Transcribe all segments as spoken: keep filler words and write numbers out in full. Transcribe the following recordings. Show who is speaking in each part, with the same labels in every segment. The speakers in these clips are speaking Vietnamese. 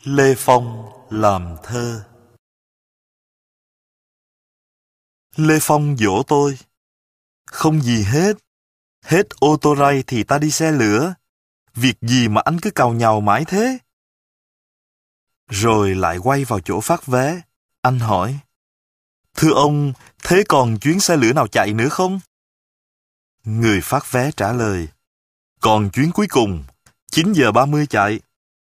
Speaker 1: Lê Phong làm thơ. Lê Phong dỗ tôi: không gì hết, hết ô tô ray thì ta đi xe lửa. Việc gì mà anh cứ càu nhàu mãi thế? Rồi lại quay vào chỗ phát vé. Anh hỏi: thưa ông, thế còn chuyến xe lửa nào chạy nữa không? Người phát vé trả lời: còn chuyến cuối cùng, chín giờ ba mươi chạy.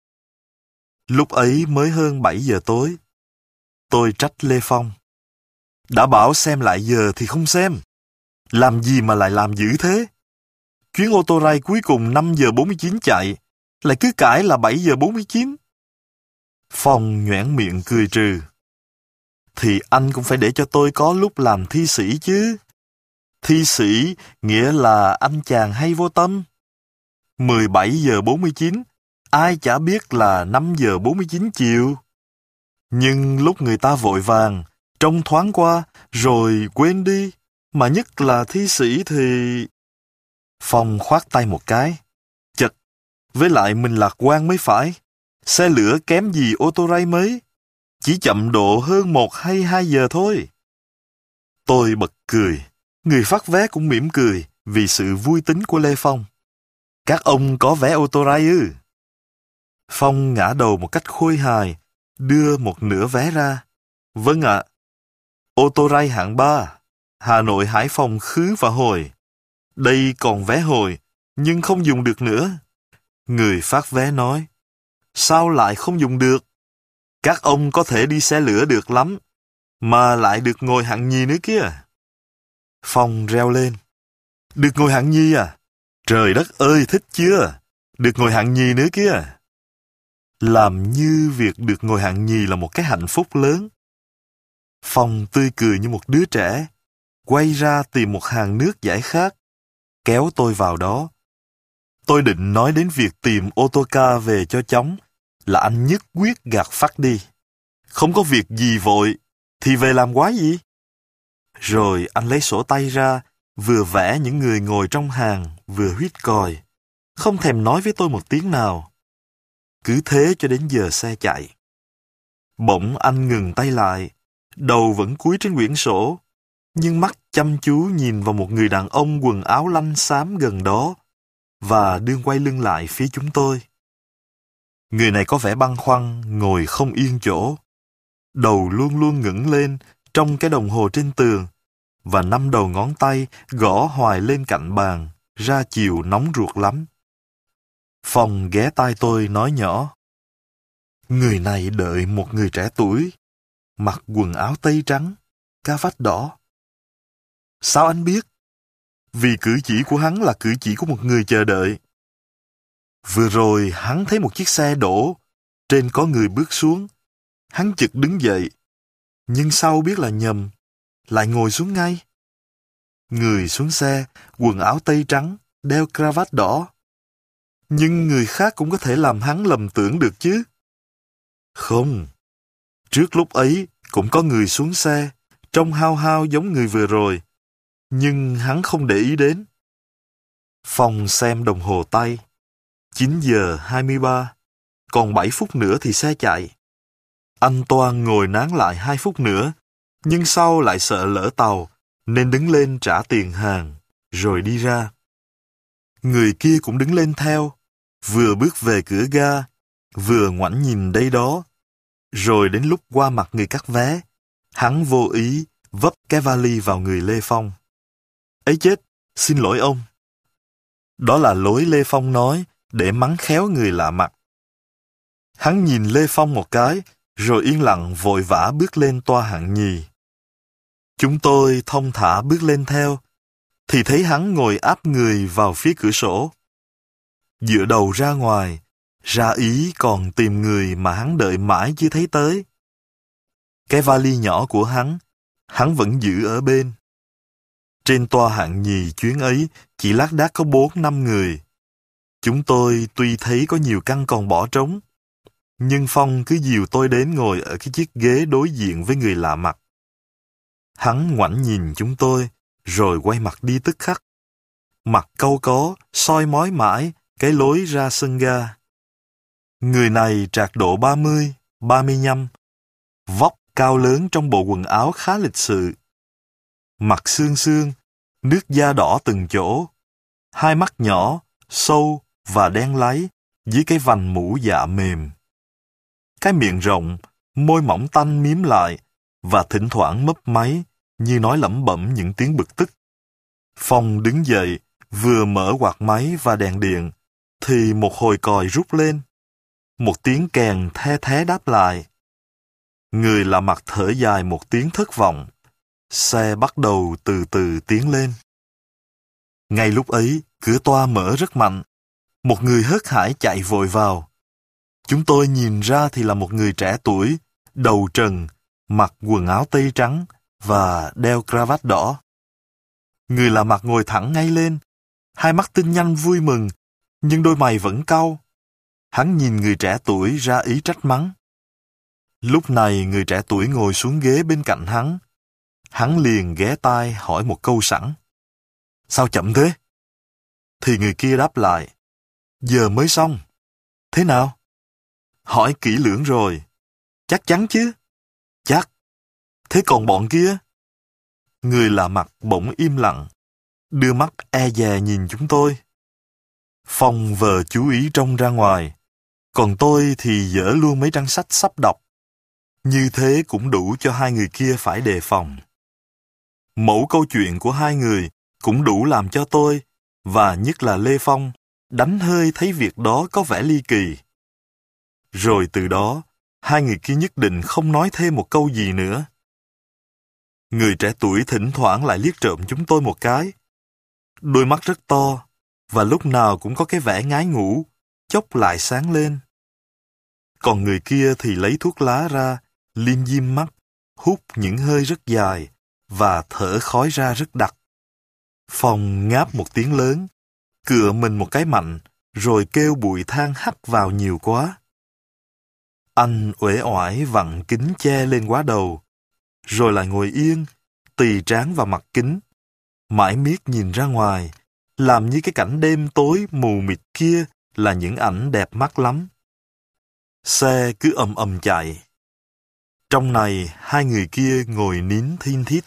Speaker 1: Lúc ấy mới hơn bảy giờ tối. Tôi trách Lê Phong: đã bảo xem lại giờ thì không xem. Làm gì mà lại làm dữ thế? Chuyến ô tô ray cuối cùng năm giờ bốn mươi chín chạy, lại cứ cãi là bảy giờ bốn mươi chín. Phong nhoẻn miệng cười trừ: thì anh cũng phải để cho tôi có lúc làm thi sĩ chứ. Thi sĩ nghĩa là anh chàng hay vô tâm. mười bảy giờ bốn mươi chín, ai chả biết là năm giờ bốn mươi chín chiều. Nhưng lúc người ta vội vàng, trông thoáng qua, rồi quên đi, mà nhất là thi sĩ thì... Phong khoát tay một cái: chật, với lại mình lạc quan mới phải. Xe lửa kém gì ô tô ray mấy, chỉ chậm độ hơn một hay hai giờ thôi. Tôi bật cười, người phát vé cũng mỉm cười vì sự vui tính của Lê Phong. Các ông có vé ô tô ray ư? Phong ngả đầu một cách khôi hài, đưa một nửa vé ra. Vâng ạ. Ô tô ray hạng ba, Hà Nội Hải Phòng khứ và hồi. Đây còn vé hồi, nhưng không dùng được nữa. Người phát vé nói: sao lại không dùng được? Các ông có thể đi xe lửa được lắm, mà lại được ngồi hạng nhì nữa kia. Phong reo lên: được ngồi hạng nhì à? Trời đất ơi, thích chưa? Được ngồi hạng nhì nữa kia. Làm như việc được ngồi hạng nhì là một cái hạnh phúc lớn. Phong tươi cười như một đứa trẻ, quay ra tìm một hàng nước giải khát, kéo tôi vào đó. Tôi định nói đến việc tìm ô tô ca về cho chóng, là anh nhất quyết gạt phắt đi. Không có việc gì vội, thì về làm quái gì? Rồi anh lấy sổ tay ra, vừa vẽ những người ngồi trong hàng, vừa huýt còi, không thèm nói với tôi một tiếng nào. Cứ thế cho đến giờ xe chạy. Bỗng anh ngừng tay lại, đầu vẫn cúi trên quyển sổ, nhưng mắt chăm chú nhìn vào một người đàn ông quần áo lanh xám gần đó, và đương quay lưng lại phía chúng tôi. Người này có vẻ băn khoăn, ngồi không yên chỗ. Đầu luôn luôn ngẩng lên trong cái đồng hồ trên tường, và năm đầu ngón tay gõ hoài lên cạnh bàn, ra chiều nóng ruột lắm. Phong ghé tai tôi nói nhỏ: người này đợi một người trẻ tuổi, mặc quần áo tây trắng, cà vạt đỏ. Sao anh biết? Vì cử chỉ của hắn là cử chỉ của một người chờ đợi. Vừa rồi hắn thấy một chiếc xe đổ, trên có người bước xuống. Hắn chực đứng dậy, nhưng sau biết là nhầm, lại ngồi xuống ngay. Người xuống xe, quần áo tây trắng, đeo cravat đỏ. Nhưng người khác cũng có thể làm hắn lầm tưởng được chứ. Không, trước lúc ấy cũng có người xuống xe, trông hao hao giống người vừa rồi, nhưng hắn không để ý đến. Phong xem đồng hồ tay: chín giờ hai mươi ba, còn bảy phút nữa thì xe chạy. Anh toan ngồi nán lại hai phút nữa, nhưng sau lại sợ lỡ tàu, nên đứng lên trả tiền hàng, rồi đi ra. Người kia cũng đứng lên theo, vừa bước về cửa ga, vừa ngoảnh nhìn đây đó. Rồi đến lúc qua mặt người cắt vé, hắn vô ý vấp cái vali vào người Lê Phong. Ấy chết, xin lỗi ông. Đó là lối Lê Phong nói để mắng khéo người lạ mặt. Hắn nhìn Lê Phong một cái, rồi yên lặng vội vã bước lên toa hạng nhì. Chúng tôi thong thả bước lên theo, thì thấy hắn ngồi áp người vào phía cửa sổ. Dựa đầu ra ngoài, ra ý còn tìm người mà hắn đợi mãi chưa thấy tới. Cái vali nhỏ của hắn, hắn vẫn giữ ở bên. Trên toa hạng nhì chuyến ấy chỉ lác đác có bốn năm người. Chúng tôi tuy thấy có nhiều căn còn bỏ trống, nhưng Phong cứ dìu tôi đến ngồi ở cái chiếc ghế đối diện với người lạ mặt. Hắn ngoảnh nhìn chúng tôi, rồi quay mặt đi tức khắc. Mặt cau có, soi mói mãi cái lối ra sân ga. Người này trạc độ ba mươi, ba mươi lăm, vóc cao lớn trong bộ quần áo khá lịch sự. Mặt xương xương, nước da đỏ từng chỗ, hai mắt nhỏ, sâu và đen láy dưới cái vành mũ dạ mềm. Cái miệng rộng, môi mỏng tanh miếm lại và thỉnh thoảng mấp máy như nói lẩm bẩm những tiếng bực tức. Phong đứng dậy, vừa mở quạt máy và đèn điện, thì một hồi còi rút lên. Một tiếng kèn the thé đáp lại. Người lạ mặt thở dài một tiếng thất vọng. Xe bắt đầu từ từ tiến lên. Ngay lúc ấy, cửa toa mở rất mạnh. Một người hớt hải chạy vội vào. Chúng tôi nhìn ra thì là một người trẻ tuổi, đầu trần, mặc quần áo tây trắng và đeo cravat đỏ. Người lạ mặt ngồi thẳng ngay lên, hai mắt tinh nhanh vui mừng, nhưng đôi mày vẫn cau. Hắn nhìn người trẻ tuổi ra ý trách mắng. Lúc này người trẻ tuổi ngồi xuống ghế bên cạnh hắn. Hắn liền ghé tai hỏi một câu sẵn. Sao chậm thế? Thì người kia đáp lại. Giờ mới xong. Thế nào? Hỏi kỹ lưỡng rồi. Chắc chắn chứ? Chắc. Thế còn bọn kia? Người lạ mặt bỗng im lặng, đưa mắt e dè nhìn chúng tôi. Phong vờ chú ý trông ra ngoài, còn tôi thì dở luôn mấy trang sách sắp đọc. Như thế cũng đủ cho hai người kia phải đề phòng. Mẫu câu chuyện của hai người cũng đủ làm cho tôi, và nhất là Lê Phong, đánh hơi thấy việc đó có vẻ ly kỳ. Rồi từ đó, hai người kia nhất định không nói thêm một câu gì nữa. Người trẻ tuổi thỉnh thoảng lại liếc trộm chúng tôi một cái. Đôi mắt rất to, và lúc nào cũng có cái vẻ ngái ngủ, chốc lại sáng lên. Còn người kia thì lấy thuốc lá ra, lim dim mắt, hút những hơi rất dài, và thở khói ra rất đặc. Phong ngáp một tiếng lớn, cựa mình một cái mạnh, rồi kêu bụi than hắt vào nhiều quá. Anh uể oải vặn kính che lên quá đầu, rồi lại ngồi yên, tì trán vào mặt kính, mãi miết nhìn ra ngoài, làm như cái cảnh đêm tối mù mịt kia là những ảnh đẹp mắt lắm. Xe cứ ầm ầm chạy. Trong này, hai người kia ngồi nín thin thít.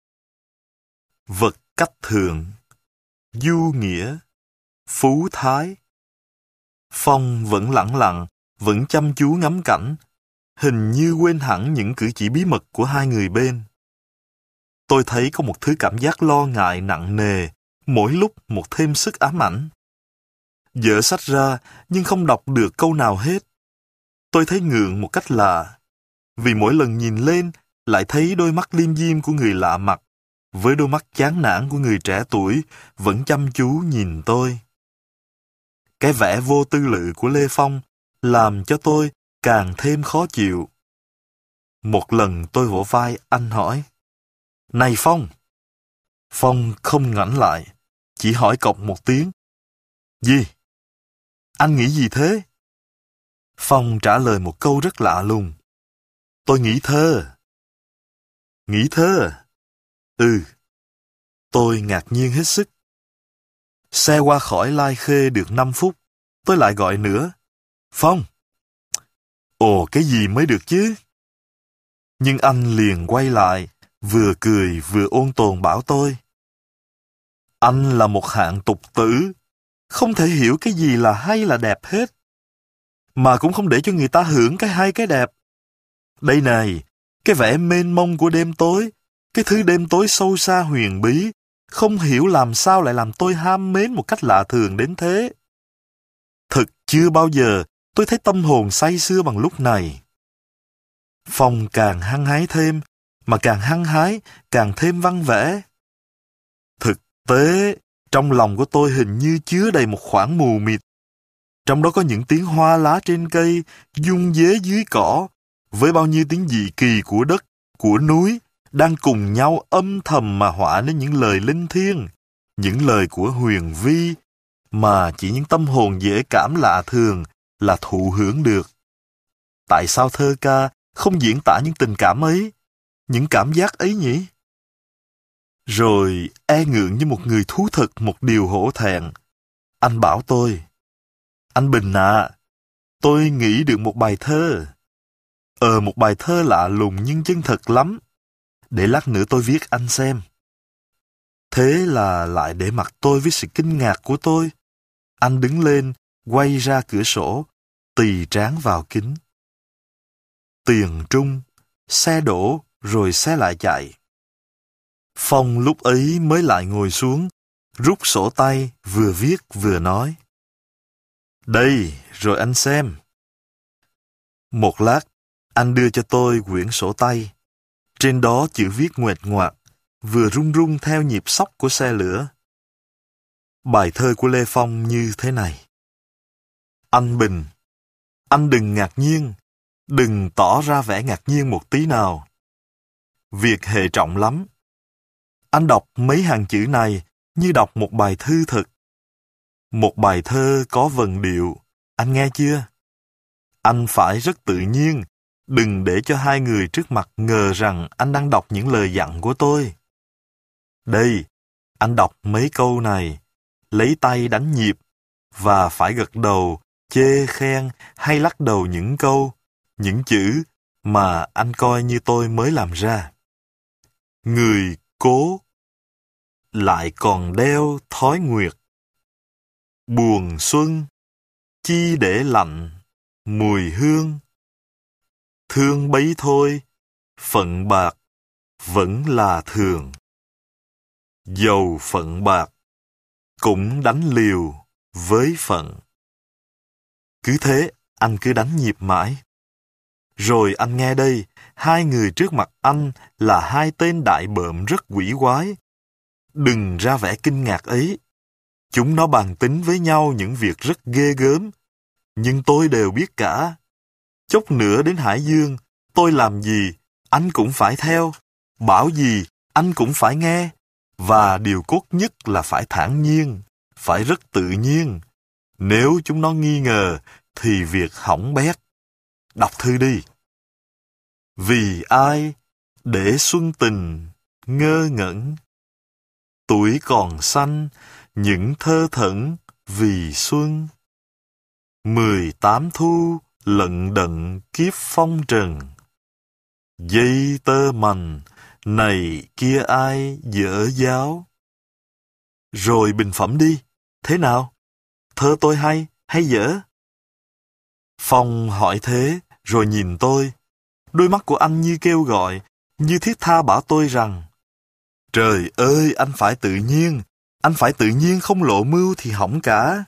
Speaker 1: Vật cách thượng, du nghĩa, phú thái. Phong vẫn lẳng lặng, vẫn chăm chú ngắm cảnh, hình như quên hẳn những cử chỉ bí mật của hai người bên. Tôi thấy có một thứ cảm giác lo ngại nặng nề, mỗi lúc một thêm sức ám ảnh. Dở sách ra, nhưng không đọc được câu nào hết. Tôi thấy ngượng một cách lạ, vì mỗi lần nhìn lên, lại thấy đôi mắt liêm diêm của người lạ mặt, với đôi mắt chán nản của người trẻ tuổi, vẫn chăm chú nhìn tôi. Cái vẻ vô tư lự của Lê Phong làm cho tôi càng thêm khó chịu. Một lần tôi vỗ vai anh hỏi, Này Phong! Phong không ngoảnh lại, chỉ hỏi cộc một tiếng. Gì? Anh nghĩ gì thế? Phong trả lời một câu rất lạ lùng. Tôi nghĩ thơ. Nghĩ thơ? Ừ. Tôi ngạc nhiên hết sức. Xe qua khỏi Lai Khê được năm phút, tôi lại gọi nữa. Phong! Ồ, cái gì mới được chứ? Nhưng anh liền quay lại, vừa cười vừa ôn tồn bảo tôi. Anh là một hạng tục tử, không thể hiểu cái gì là hay là đẹp hết, mà cũng không để cho người ta hưởng cái hay cái đẹp. Đây này, cái vẻ mênh mông của đêm tối, cái thứ đêm tối sâu xa huyền bí, không hiểu làm sao lại làm tôi ham mến một cách lạ thường đến thế. Thực chưa bao giờ tôi thấy tâm hồn say sưa bằng lúc này. Phong càng hăng hái thêm, mà càng hăng hái, càng thêm văn vẻ. Thực tế, trong lòng của tôi hình như chứa đầy một khoảng mù mịt. Trong đó có những tiếng hoa lá trên cây, dung dế dưới cỏ, với bao nhiêu tiếng dị kỳ của đất, của núi, đang cùng nhau âm thầm mà họa nên những lời linh thiêng, những lời của huyền vi, mà chỉ những tâm hồn dễ cảm lạ thường là thụ hưởng được. Tại sao thơ ca không diễn tả những tình cảm ấy, những cảm giác ấy nhỉ? Rồi e ngượng như một người thú thực một điều hổ thẹn, anh bảo tôi, anh Bình ạ, à, tôi nghĩ được một bài thơ. Ờ, một bài thơ lạ lùng nhưng chân thật lắm. Để lát nữa tôi viết anh xem. Thế là lại để mặt tôi với sự kinh ngạc của tôi. Anh đứng lên, quay ra cửa sổ, tì trán vào kính. Tiền trung, xe đổ, rồi xe lại chạy. Phong lúc ấy mới lại ngồi xuống, rút sổ tay, vừa viết vừa nói. Đây, rồi anh xem. Một lát, anh đưa cho tôi quyển sổ tay. Trên đó chữ viết nguệch ngoạc, vừa rung rung theo nhịp xóc của xe lửa. Bài thơ của Lê Phong như thế này. Anh Bình, anh đừng ngạc nhiên, đừng tỏ ra vẻ ngạc nhiên một tí nào. Việc hệ trọng lắm. Anh đọc mấy hàng chữ này như đọc một bài thư thực. Một bài thơ có vần điệu, anh nghe chưa? Anh phải rất tự nhiên, đừng để cho hai người trước mặt ngờ rằng anh đang đọc những lời dặn của tôi. Đây, anh đọc mấy câu này, lấy tay đánh nhịp, và phải gật đầu, chê khen hay lắc đầu những câu, những chữ mà anh coi như tôi mới làm ra. Người cố lại còn đeo thói nguyệt. Buồn xuân, chi để lạnh, mùi hương. Thương bấy thôi, phận bạc, vẫn là thường. Dầu phận bạc, cũng đánh liều với phận. Cứ thế, anh cứ đánh nhịp mãi. Rồi anh nghe đây, hai người trước mặt anh là hai tên đại bợm rất quỷ quái. Đừng ra vẻ kinh ngạc ấy. Chúng nó bàn tính với nhau những việc rất ghê gớm, nhưng tôi đều biết cả. Chốc nữa đến Hải Dương, tôi làm gì, anh cũng phải theo. Bảo gì, anh cũng phải nghe. Và điều cốt nhất là phải thản nhiên, phải rất tự nhiên. Nếu chúng nó nghi ngờ, thì việc hỏng bét. Đọc thư đi. Vì ai, để xuân tình, ngơ ngẩn. Tuổi còn xanh, những thơ thẩn vì xuân. Mười tám thu, lận đận kiếp phong trần. Dây tơ mành, này kia ai dở giáo. Rồi bình phẩm đi, thế nào? Thơ tôi hay, hay dở? Phong hỏi thế, rồi nhìn tôi. Đôi mắt của anh như kêu gọi, như thiết tha bảo tôi rằng, trời ơi, anh phải tự nhiên, anh phải tự nhiên không lộ mưu thì hỏng cả.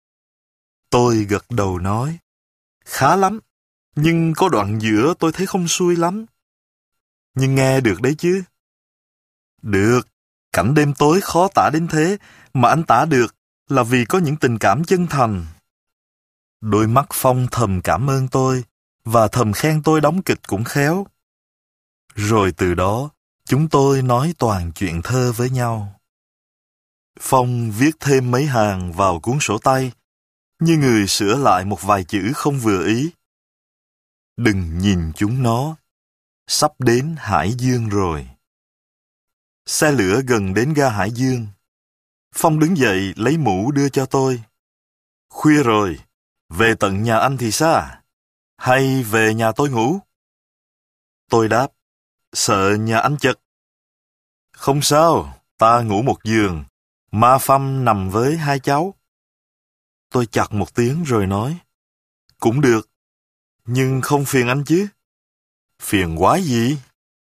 Speaker 1: Tôi gật đầu nói, khá lắm, nhưng có đoạn giữa tôi thấy không xuôi lắm. Nhưng nghe được đấy chứ? Được, cảnh đêm tối khó tả đến thế, mà anh tả được là vì có những tình cảm chân thành. Đôi mắt Phong thầm cảm ơn tôi, và thầm khen tôi đóng kịch cũng khéo. Rồi từ đó, chúng tôi nói toàn chuyện thơ với nhau. Phong viết thêm mấy hàng vào cuốn sổ tay, như người sửa lại một vài chữ không vừa ý. Đừng nhìn chúng nó, sắp đến Hải Dương rồi. Xe lửa gần đến ga Hải Dương. Phong đứng dậy lấy mũ đưa cho tôi. Khuya rồi, về tận nhà anh thì sao? Hay về nhà tôi ngủ? Tôi đáp, sợ nhà anh chật. Không sao, ta ngủ một giường, Ma Phâm nằm với hai cháu. Tôi chặt một tiếng rồi nói, cũng được, nhưng không phiền anh chứ? Phiền quái gì?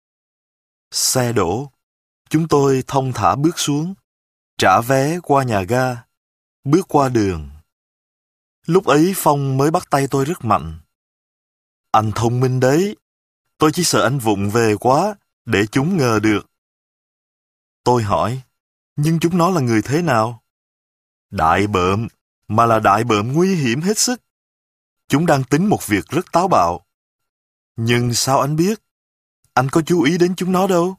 Speaker 1: Xe đổ, chúng tôi thong thả bước xuống, trả vé qua nhà ga, bước qua đường. Lúc ấy Phong mới bắt tay tôi rất mạnh. Anh thông minh đấy, tôi chỉ sợ anh vụng về quá, để chúng ngờ được. Tôi hỏi, nhưng chúng nó là người thế nào? Đại bợm, mà là đại bợm nguy hiểm hết sức. Chúng đang tính một việc rất táo bạo. Nhưng sao anh biết? Anh có chú ý đến chúng nó đâu?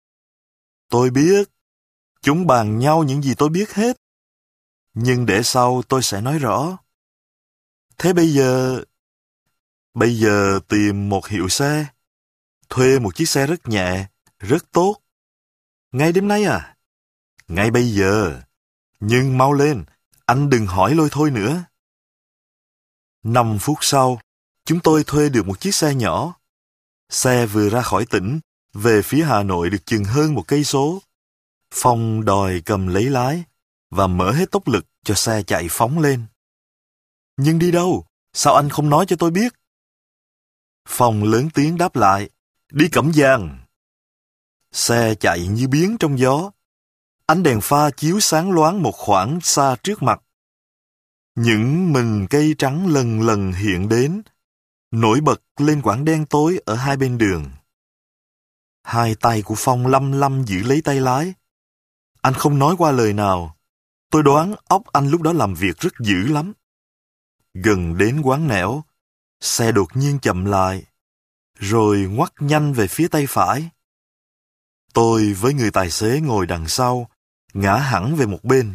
Speaker 1: Tôi biết. Chúng bàn nhau những gì tôi biết hết. Nhưng để sau tôi sẽ nói rõ. Thế bây giờ... Bây giờ tìm một hiệu xe. Thuê một chiếc xe rất nhẹ, rất tốt. Ngay đêm nay à? Ngay bây giờ. Nhưng mau lên, anh đừng hỏi lôi thôi nữa. Năm phút sau, chúng tôi thuê được một chiếc xe nhỏ. Xe vừa ra khỏi tỉnh, về phía Hà Nội được chừng hơn một cây số. Phong đòi cầm lấy lái và mở hết tốc lực cho xe chạy phóng lên. Nhưng đi đâu? Sao anh không nói cho tôi biết? Phong lớn tiếng đáp lại, đi Cẩm Giàng. Xe chạy như biến trong gió. Ánh đèn pha chiếu sáng loáng một khoảng xa trước mặt. Những mình cây trắng lần lần hiện đến, nổi bật lên quãng đen tối ở hai bên đường. Hai tay của Phong lăm lăm giữ lấy tay lái. Anh không nói qua lời nào. Tôi đoán óc anh lúc đó làm việc rất dữ lắm. Gần đến quán nẻo, xe đột nhiên chậm lại, rồi ngoắt nhanh về phía tay phải. Tôi với người tài xế ngồi đằng sau, ngã hẳn về một bên.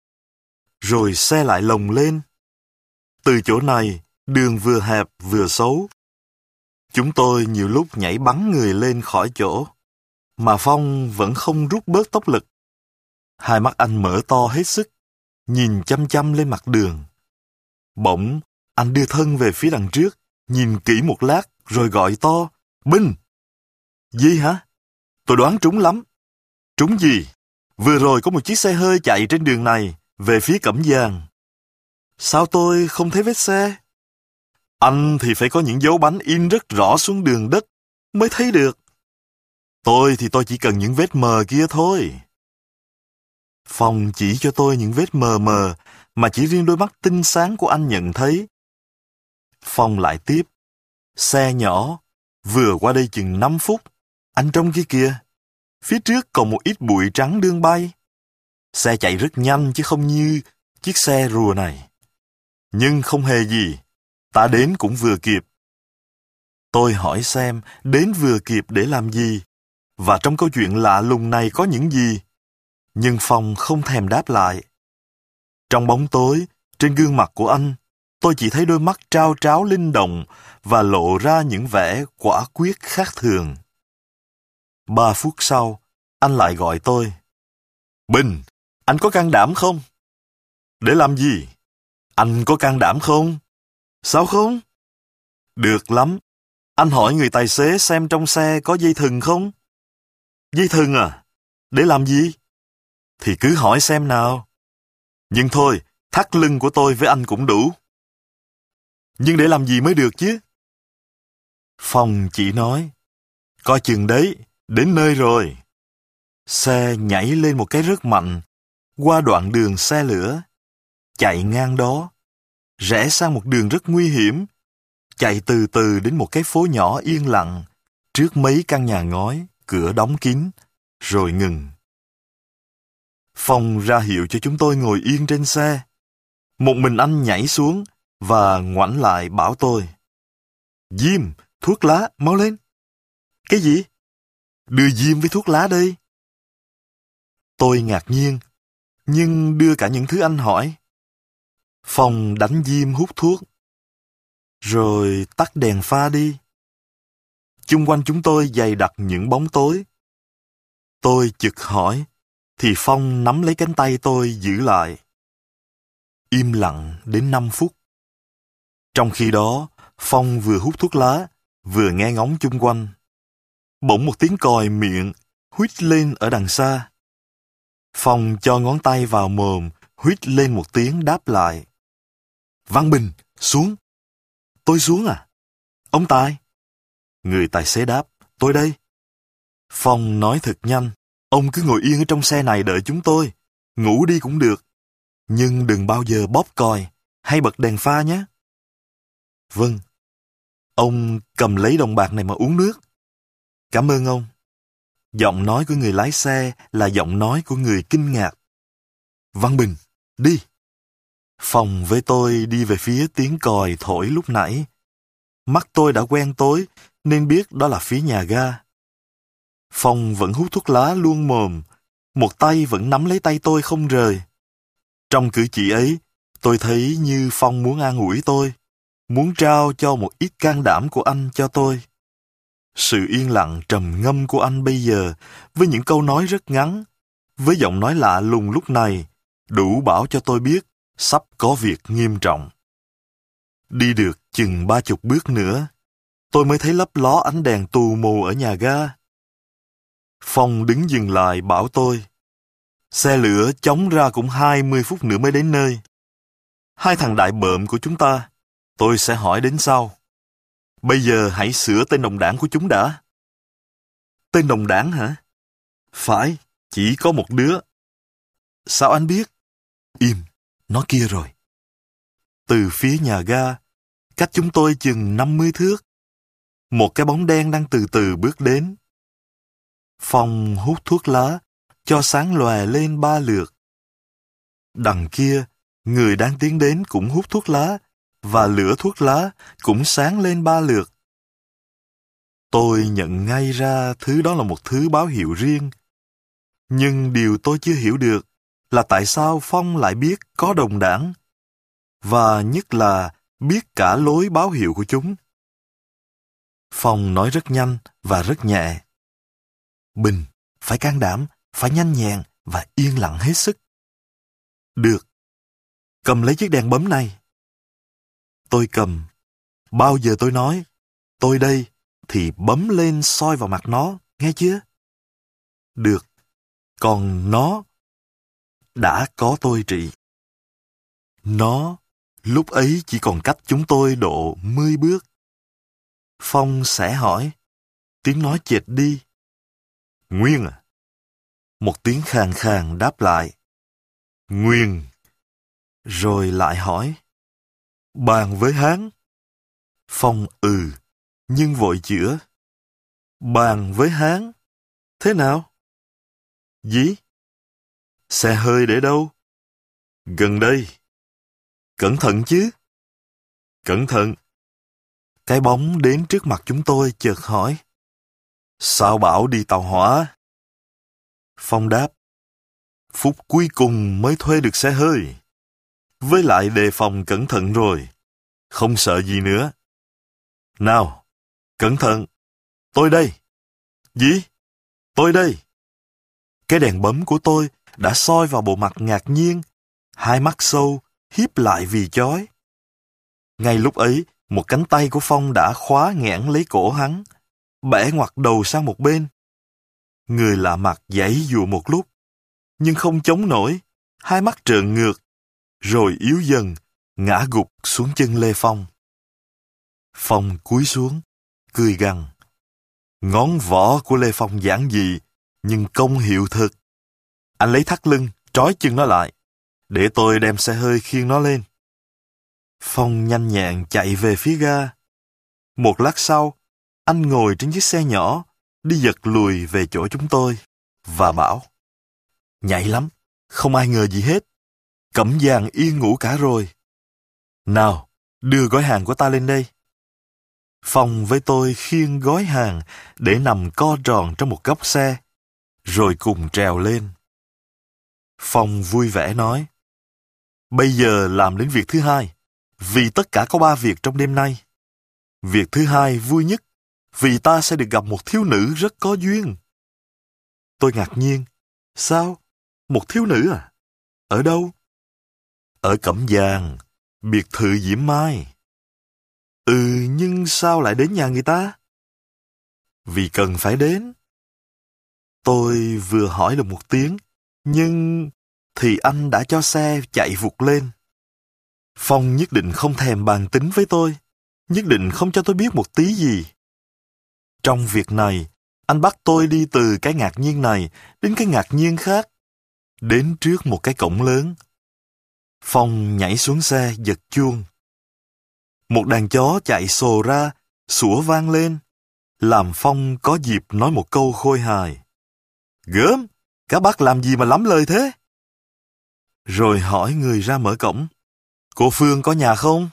Speaker 1: Rồi xe lại lồng lên. Từ chỗ này, đường vừa hẹp vừa xấu. Chúng tôi nhiều lúc nhảy bắn người lên khỏi chỗ, mà Phong vẫn không rút bớt tốc lực. Hai mắt anh mở to hết sức, nhìn chăm chăm lên mặt đường. Bỗng, anh đưa thân về phía đằng trước, nhìn kỹ một lát, rồi gọi to, Binh! Gì hả? Tôi đoán trúng lắm. Trúng gì? Vừa rồi có một chiếc xe hơi chạy trên đường này, về phía Cẩm Giàng. Sao tôi không thấy vết xe? Anh thì phải có những dấu bánh in rất rõ xuống đường đất mới thấy được. Tôi thì tôi chỉ cần những vết mờ kia thôi. Phong chỉ cho tôi những vết mờ mờ mà chỉ riêng đôi mắt tinh sáng của anh nhận thấy. Phong lại tiếp. Xe nhỏ, vừa qua đây chừng năm phút. Anh trông kia kìa. Phía trước còn một ít bụi trắng đương bay. Xe chạy rất nhanh chứ không như chiếc xe rùa này. Nhưng không hề gì. Ta đến cũng vừa kịp. Tôi hỏi xem đến vừa kịp để làm gì, và trong câu chuyện lạ lùng này có những gì. Nhưng Phong không thèm đáp lại. Trong bóng tối, trên gương mặt của anh, tôi chỉ thấy đôi mắt trao tráo linh động và lộ ra những vẻ quả quyết khác thường. Ba phút sau, anh lại gọi tôi. Bình, anh có can đảm không? Để làm gì? Anh có can đảm không? Sao không? Được lắm. Anh hỏi người tài xế xem trong xe có dây thừng không? Dây thừng à? Để làm gì? Thì cứ hỏi xem nào. Nhưng thôi, thắt lưng của tôi với anh cũng đủ. Nhưng để làm gì mới được chứ? Phong chỉ nói, coi chừng đấy, đến nơi rồi. Xe nhảy lên một cái rất mạnh, qua đoạn đường xe lửa, chạy ngang đó, rẽ sang một đường rất nguy hiểm, chạy từ từ đến một cái phố nhỏ yên lặng, trước mấy căn nhà ngói, cửa đóng kín, rồi ngừng. Phong ra hiệu cho chúng tôi ngồi yên trên xe. Một mình anh nhảy xuống và ngoảnh lại bảo tôi. Diêm, thuốc lá, mau lên. Cái gì? Đưa diêm với thuốc lá đây. Tôi ngạc nhiên, nhưng đưa cả những thứ anh hỏi. Phong đánh diêm hút thuốc, rồi tắt đèn pha đi. Chung quanh chúng tôi dày đặc những bóng tối. Tôi chực hỏi, thì Phong nắm lấy cánh tay tôi giữ lại. Im lặng đến năm phút. Trong khi đó, Phong vừa hút thuốc lá, vừa nghe ngóng chung quanh. Bỗng một tiếng còi miệng huýt lên ở đằng xa. Phong cho ngón tay vào mồm, huýt lên một tiếng đáp lại. Văn Bình, xuống. Tôi xuống à? Ông Tài? Người tài xế đáp, tôi đây. Phong nói thật nhanh, ông cứ ngồi yên ở trong xe này đợi chúng tôi. Ngủ đi cũng được. Nhưng đừng bao giờ bóp còi hay bật đèn pha nhé. Vâng. Ông cầm lấy đồng bạc này mà uống nước. Cảm ơn ông. Giọng nói của người lái xe là giọng nói của người kinh ngạc. Văn Bình, đi. Phong với tôi đi về phía tiếng còi thổi lúc nãy. Mắt tôi đã quen tối nên biết đó là phía nhà ga. Phong vẫn hút thuốc lá luôn mồm, một tay vẫn nắm lấy tay tôi không rời. Trong cử chỉ ấy, tôi thấy như Phong muốn an ủi tôi, muốn trao cho một ít can đảm của anh cho tôi. Sự yên lặng trầm ngâm của anh bây giờ, với những câu nói rất ngắn, với giọng nói lạ lùng lúc này, đủ bảo cho tôi biết sắp có việc nghiêm trọng. Đi được chừng ba chục bước nữa, tôi mới thấy lấp ló ánh đèn tù mù ở nhà ga. Phong đứng dừng lại bảo tôi, xe lửa chóng ra cũng hai mươi phút nữa mới đến nơi. Hai thằng đại bợm của chúng ta, tôi sẽ hỏi đến sau. Bây giờ hãy sửa tên đồng đảng của chúng đã. Tên đồng đảng hả? Phải, chỉ có một đứa. Sao anh biết? Im, nó kia rồi. Từ phía nhà ga, cách chúng tôi chừng năm mươi thước, một cái bóng đen đang từ từ bước đến. Phong hút thuốc lá, cho sáng lòe lên ba lượt. Đằng kia, người đang tiến đến cũng hút thuốc lá, và lửa thuốc lá cũng sáng lên ba lượt. Tôi nhận ngay ra thứ đó là một thứ báo hiệu riêng. Nhưng điều tôi chưa hiểu được là tại sao Phong lại biết có đồng đảng, và nhất là biết cả lối báo hiệu của chúng. Phong nói rất nhanh và rất nhẹ. Bình, phải can đảm, phải nhanh nhẹn và yên lặng hết sức. Được. Cầm lấy chiếc đèn bấm này. Tôi cầm. Bao giờ tôi nói, tôi đây, thì bấm lên soi vào mặt nó, nghe chưa? Được. Còn nó đã có tôi trị. Nó lúc ấy chỉ còn cách chúng tôi độ mươi bước. Phong sẽ hỏi, tiếng nói chệch đi. Nguyên à? Một tiếng khàn khàn đáp lại. Nguyên. Rồi lại hỏi, bàn với Hán. Phong ừ, nhưng vội chữa. Bàn với Hán. Thế nào? Gì? Xe hơi để đâu? Gần đây. Cẩn thận chứ? Cẩn thận. Cái bóng đến trước mặt chúng tôi chợt hỏi, sao bảo đi tàu hỏa? Phong đáp, phút cuối cùng mới thuê được xe hơi. Với lại đề phòng cẩn thận rồi, không sợ gì nữa. Nào, cẩn thận. Tôi đây. Gì? Tôi đây. Cái đèn bấm của tôi đã soi vào bộ mặt ngạc nhiên, hai mắt sâu, híp lại vì chói. Ngay lúc ấy, một cánh tay của Phong đã khóa nghẽn lấy cổ hắn, bẻ ngoặt đầu sang một bên. Người lạ mặt giãy giụa một lúc, nhưng không chống nổi, hai mắt trợn ngược, rồi yếu dần, ngã gục xuống chân Lê Phong. Phong cúi xuống, cười gằn. Ngón võ của Lê Phong giản dị, nhưng công hiệu thực. Anh lấy thắt lưng, trói chân nó lại, để tôi đem xe hơi khiêng nó lên. Phong nhanh nhẹn chạy về phía ga. Một lát sau, anh ngồi trên chiếc xe nhỏ, đi giật lùi về chỗ chúng tôi, và bảo, nhạy lắm, không ai ngờ gì hết. Cẩm vàng yên ngủ cả rồi. Nào, đưa gói hàng của ta lên đây. Phong với tôi khiêng gói hàng để nằm co tròn trong một góc xe, rồi cùng trèo lên. Phong vui vẻ nói, bây giờ làm đến việc thứ hai, vì tất cả có ba việc trong đêm nay. Việc thứ hai vui nhất, vì ta sẽ được gặp một thiếu nữ rất có duyên. Tôi ngạc nhiên, sao? Một thiếu nữ à? Ở đâu? Ở Cẩm Giàng, biệt thự Diễm Mai. Ừ, nhưng sao lại đến nhà người ta? Vì cần phải đến. Tôi vừa hỏi được một tiếng, nhưng thì anh đã cho xe chạy vụt lên. Phong nhất định không thèm bàn tính với tôi, nhất định không cho tôi biết một tí gì. Trong việc này, anh bắt tôi đi từ cái ngạc nhiên này đến cái ngạc nhiên khác, đến trước một cái cổng lớn. Phong nhảy xuống xe giật chuông. Một đàn chó chạy sồ ra, sủa vang lên, làm Phong có dịp nói một câu khôi hài. Gớm, các bác làm gì mà lắm lời thế? Rồi hỏi người ra mở cổng. Cô Phương có nhà không?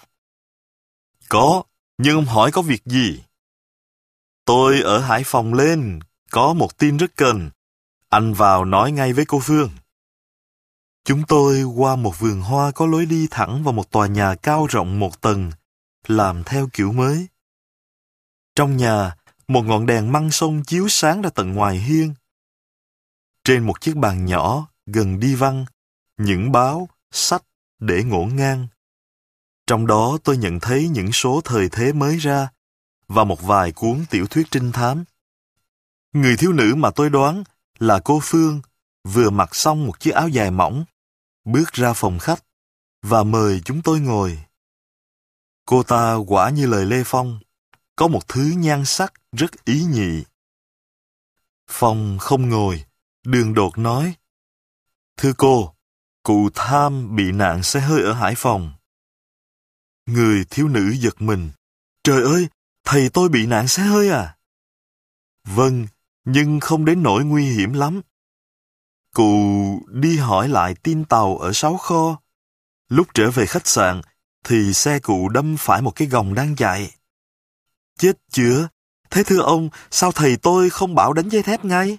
Speaker 1: Có, nhưng ông hỏi có việc gì? Tôi ở Hải Phòng lên, có một tin rất cần. Anh vào nói ngay với cô Phương. Chúng tôi qua một vườn hoa có lối đi thẳng vào một tòa nhà cao rộng một tầng, làm theo kiểu mới. Trong nhà, một ngọn đèn măng sông chiếu sáng ra tận ngoài hiên. Trên một chiếc bàn nhỏ, gần đi văn, những báo, sách để ngổn ngang. Trong đó tôi nhận thấy những số thời thế mới ra và một vài cuốn tiểu thuyết trinh thám. Người thiếu nữ mà tôi đoán là cô Phương vừa mặc xong một chiếc áo dài mỏng, bước ra phòng khách và mời chúng tôi ngồi. Cô ta quả như lời Lê Phong, có một thứ nhan sắc rất ý nhị. Phong không ngồi, đường đột nói: "Thưa cô, cụ Tham bị nạn xe hơi ở Hải Phòng." Người thiếu nữ giật mình: "Trời ơi, thầy tôi bị nạn xe hơi à?" "Vâng, nhưng không đến nỗi nguy hiểm lắm. Cụ đi hỏi lại tin tàu ở Sáu Kho. Lúc trở về khách sạn, thì xe cụ đâm phải một cái gòng đang chạy." "Chết chữa! Thế thưa ông, sao thầy tôi không bảo đánh dây thép ngay?"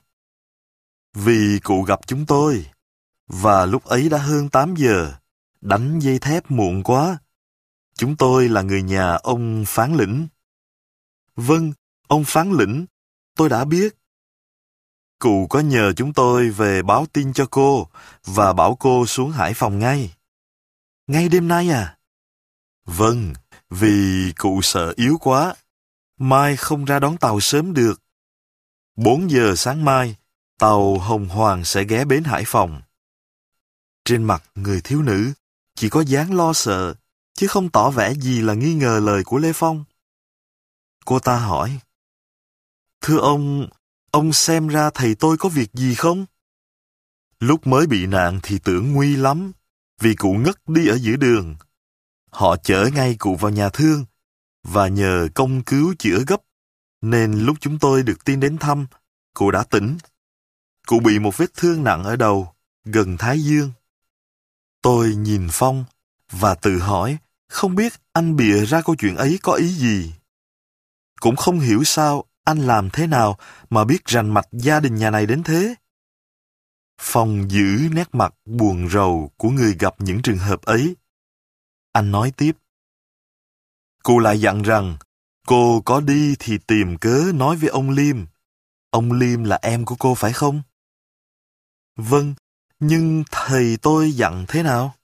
Speaker 1: "Vì cụ gặp chúng tôi, và lúc ấy đã hơn tám giờ, đánh dây thép muộn quá. Chúng tôi là người nhà ông Phán Lĩnh." "Vâng, ông Phán Lĩnh, tôi đã biết." "Cụ có nhờ chúng tôi về báo tin cho cô, và bảo cô xuống Hải Phòng ngay." "Ngay đêm nay à?" "Vâng, vì cụ sợ yếu quá, mai không ra đón tàu sớm được. Bốn giờ sáng mai, tàu Hồng Hoàng sẽ ghé bến Hải Phòng." Trên mặt người thiếu nữ chỉ có dáng lo sợ, chứ không tỏ vẻ gì là nghi ngờ lời của Lê Phong. Cô ta hỏi: "Thưa ông, ông xem ra thầy tôi có việc gì không?" "Lúc mới bị nạn thì tưởng nguy lắm, vì cụ ngất đi ở giữa đường. Họ chở ngay cụ vào nhà thương, và nhờ công cứu chữa gấp, nên lúc chúng tôi được tin đến thăm, cụ đã tỉnh. Cụ bị một vết thương nặng ở đầu, gần thái dương." Tôi nhìn Phong và tự hỏi, không biết anh bịa ra câu chuyện ấy có ý gì. Cũng không hiểu sao anh làm thế nào mà biết rành mạch gia đình nhà này đến thế. Phong giữ nét mặt buồn rầu của người gặp những trường hợp ấy. Anh nói tiếp: "Cô lại dặn rằng, cô có đi thì tìm cớ nói với ông Liêm. Ông Liêm là em của cô phải không?" "Vâng, nhưng thầy tôi dặn thế nào?"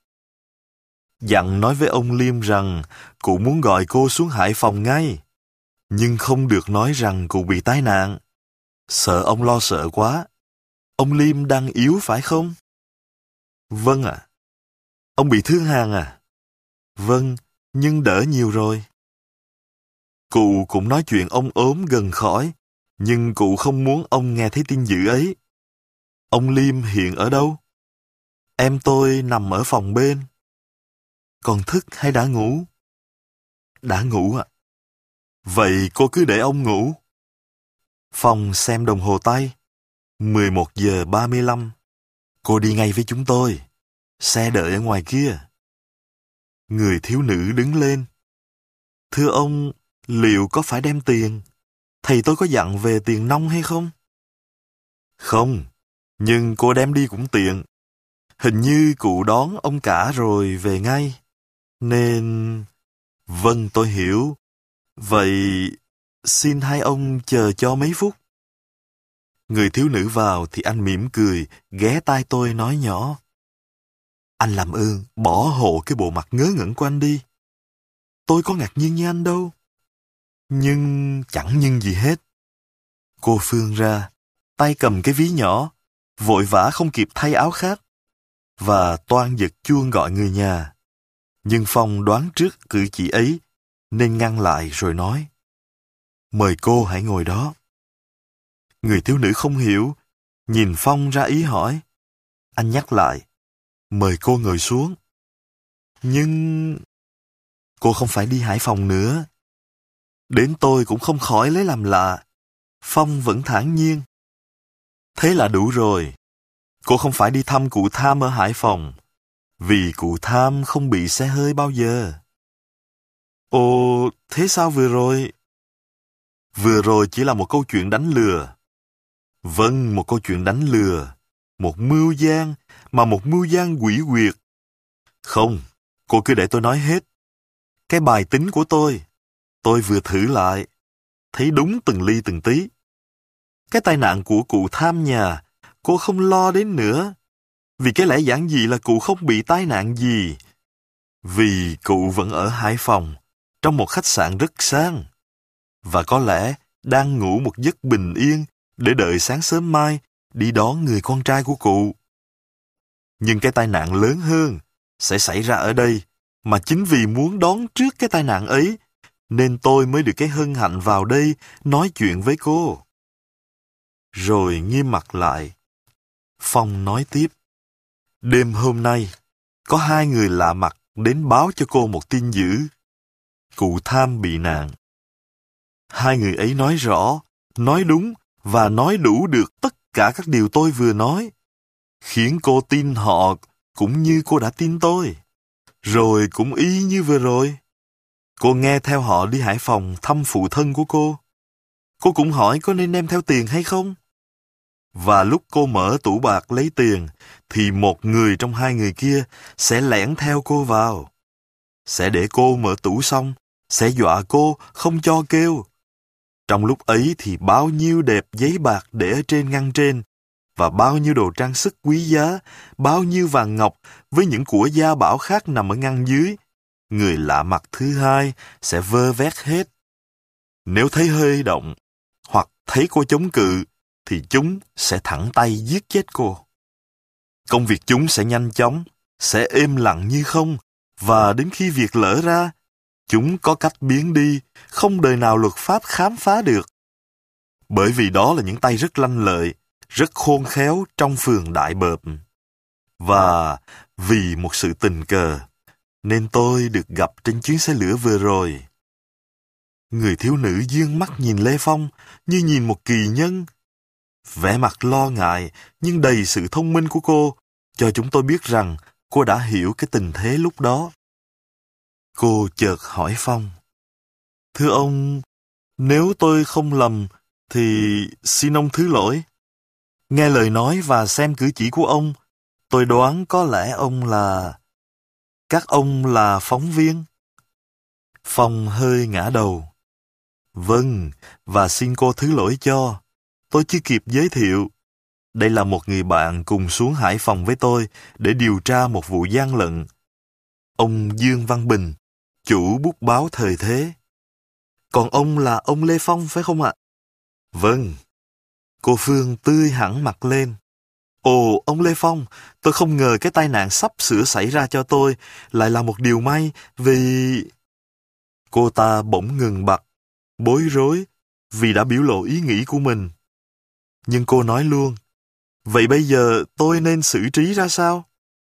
Speaker 1: "Dặn nói với ông Liêm rằng cụ muốn gọi cô xuống Hải Phòng ngay, nhưng không được nói rằng cụ bị tai nạn. Sợ ông lo sợ quá. Ông Liêm đang yếu phải không?" "Vâng ạ." "Ông bị thương hàn à?" "Vâng, nhưng đỡ nhiều rồi." "Cụ cũng nói chuyện ông ốm gần khỏi, nhưng cụ không muốn ông nghe thấy tin dữ ấy. Ông Liêm hiện ở đâu?" "Em tôi nằm ở phòng bên." "Còn thức hay đã ngủ?" "Đã ngủ ạ." "Vậy cô cứ để ông ngủ." Phong xem đồng hồ tay. mười một giờ ba mươi lăm. "Cô đi ngay với chúng tôi. Xe đợi ở ngoài kia." Người thiếu nữ đứng lên. "Thưa ông, liệu có phải đem tiền? Thầy tôi có dặn về tiền nong hay không?" "Không, nhưng cô đem đi cũng tiện. Hình như cụ đón ông cả rồi về ngay. Nên..." "Vâng, tôi hiểu. Vậy xin hai ông chờ cho mấy phút." Người thiếu nữ vào thì anh mỉm cười, ghé tai tôi nói nhỏ: "Anh làm ơn, bỏ hộ cái bộ mặt ngớ ngẩn của anh đi. Tôi có ngạc nhiên như anh đâu." Nhưng chẳng nhưng gì hết. Cô Phương ra, tay cầm cái ví nhỏ, vội vã không kịp thay áo khác, và toan giật chuông gọi người nhà. Nhưng Phong đoán trước cử chỉ ấy, nên ngăn lại rồi nói: "Mời cô hãy ngồi đó." Người thiếu nữ không hiểu, nhìn Phong ra ý hỏi. Anh nhắc lại: "Mời cô ngồi xuống." "Nhưng..." "Cô không phải đi Hải Phòng nữa." Đến tôi cũng không khỏi lấy làm lạ. Phong vẫn thản nhiên: "Thế là đủ rồi. Cô không phải đi thăm cụ Tham ở Hải Phòng, vì cụ Tham không bị xe hơi bao giờ." "Ồ, thế sao vừa rồi?" "Vừa rồi chỉ là một câu chuyện đánh lừa." "Vâng, một câu chuyện đánh lừa. Một mưu gian, mà một mưu gian quỷ quyệt." "Không, cô cứ để tôi nói hết. Cái bài tính của tôi, tôi vừa thử lại, thấy đúng từng ly từng tí. Cái tai nạn của cụ Tham nhà, cô không lo đến nữa, vì cái lẽ giản dị là cụ không bị tai nạn gì. Vì cụ vẫn ở Hải Phòng, trong một khách sạn rất sang, và có lẽ đang ngủ một giấc bình yên để đợi sáng sớm mai đi đón người con trai của cụ. Nhưng cái tai nạn lớn hơn sẽ xảy ra ở đây, mà chính vì muốn đón trước cái tai nạn ấy, nên tôi mới được cái hân hạnh vào đây nói chuyện với cô. Rồi nghiêm mặt lại. Phong nói tiếp. Đêm hôm nay, có hai người lạ mặt đến báo cho cô một tin dữ. Cụ Tham bị nạn. Hai người ấy nói rõ, nói đúng và nói đủ được tất cả các điều tôi vừa nói, khiến cô tin họ cũng như cô đã tin tôi. Rồi cũng y như vừa rồi, cô nghe theo họ đi Hải Phòng thăm phụ thân của cô. Cô cũng hỏi có nên đem theo tiền hay không? Và lúc cô mở tủ bạc lấy tiền, thì một người trong hai người kia sẽ lẻn theo cô vào. Sẽ để cô mở tủ xong, sẽ dọa cô không cho kêu. Trong lúc ấy thì bao nhiêu đẹp giấy bạc để ở trên ngăn trên, và bao nhiêu đồ trang sức quý giá, bao nhiêu vàng ngọc với những của gia bảo khác nằm ở ngăn dưới, người lạ mặt thứ hai sẽ vơ vét hết. Nếu thấy hơi động, hoặc thấy cô chống cự, thì chúng sẽ thẳng tay giết chết cô. Công việc chúng sẽ nhanh chóng, sẽ êm lặng như không, và đến khi việc lỡ ra, chúng có cách biến đi, không đời nào luật pháp khám phá được. Bởi vì đó là những tay rất lanh lợi, rất khôn khéo trong phường Đại Bợp. Và vì một sự tình cờ, nên tôi được gặp trên chuyến xe lửa vừa rồi. Người thiếu nữ dương mắt nhìn Lê Phong như nhìn một kỳ nhân. Vẻ mặt lo ngại nhưng đầy sự thông minh của cô cho chúng tôi biết rằng cô đã hiểu cái tình thế lúc đó. Cô chợt hỏi Phong. Thưa ông, nếu tôi không lầm thì xin ông thứ lỗi. Nghe lời nói và xem cử chỉ của ông, tôi đoán có lẽ ông là... Các ông là phóng viên? Phong hơi ngã đầu. Vâng, và xin cô thứ lỗi cho. Tôi chưa kịp giới thiệu. Đây là một người bạn cùng xuống Hải Phòng với tôi để điều tra một vụ gian lận. Ông Dương Văn Bình, chủ bút báo Thời Thế. Còn ông là ông Lê Phong phải không ạ? Vâng. Cô Phương tươi hẳn mặt lên. Ồ, ông Lê Phong, tôi không ngờ cái tai nạn sắp sửa xảy ra cho tôi lại là một điều may vì... Cô ta bỗng ngừng bặt, bối rối vì đã biểu lộ ý nghĩ của mình. Nhưng cô nói luôn, vậy bây giờ tôi nên xử trí ra sao?